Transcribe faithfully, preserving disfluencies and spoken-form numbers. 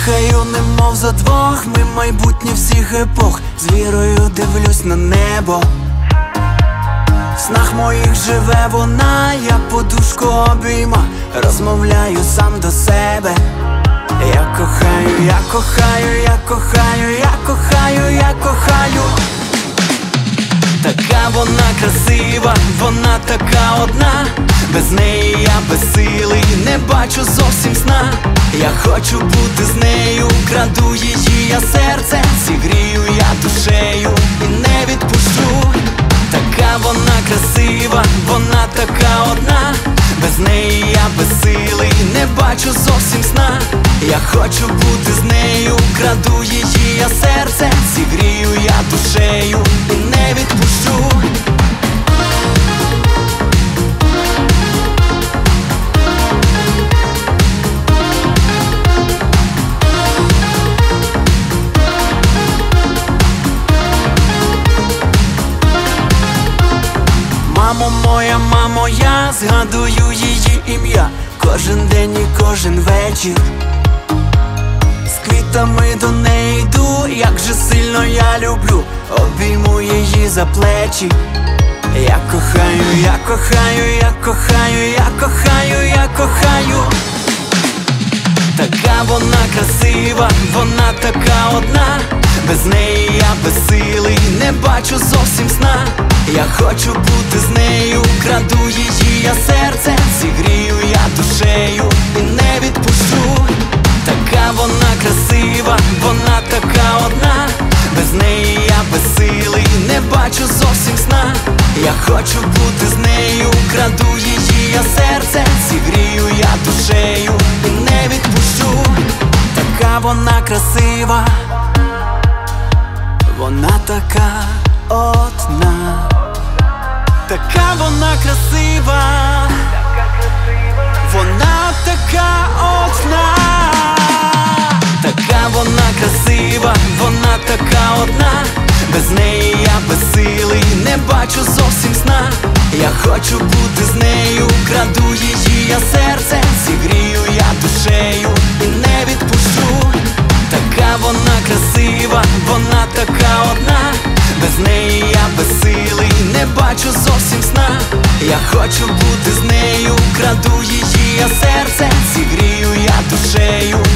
Дихаю, немов за двох, ми майбутнє всіх епох. З вірою дивлюсь на небо. В снах моїх живе вона, я подушку обійма, розмовляю сам до себе. Я кохаю, я кохаю, я кохаю, я кохаю, я кохаю. Така вона красива, вона така одна. Без неї я безсилий, не бачу зовсім сна. Я хочу бути з нею, краду її я серце, зігрію я душею і не відпущу. Така вона красива, вона така одна. Без неї я безсилий, не бачу зовсім сна. Я хочу бути з нею, краду її я серце, зігрію я душею і не відпущу. Мамо моя, мамо, я згадую її ім'я кожен день і кожен вечір. З квітами до неї йду, як же сильно я люблю, обійму її за плечі. Я кохаю, я кохаю, я кохаю, я кохаю, я кохаю. Така вона красива, вона така одна. Без неї я безсилий, не бачу зовсім сна. Я хочу бути з нею, краду її я серце, зігрію я душею і не відпущу. Така вона красива, вона така одна. Без неї я безсилий, не бачу зовсім сна. Я хочу бути з нею, краду її я серце, зігрію я душею і не відпущу. Така вона красива, вона така одна. Така вона красива, вона така одна. Така вона красива, вона така одна. Без неї я безсилий, не бачу зовсім сна. Я хочу бути з нею, краду її я серце, зігрію я душею і не відпущу. Така вона красива, вона така одна. Без неї я безсилий, не бачу зовсім сна. Я хочу бути з нею, краду її я серце, зігрію я душею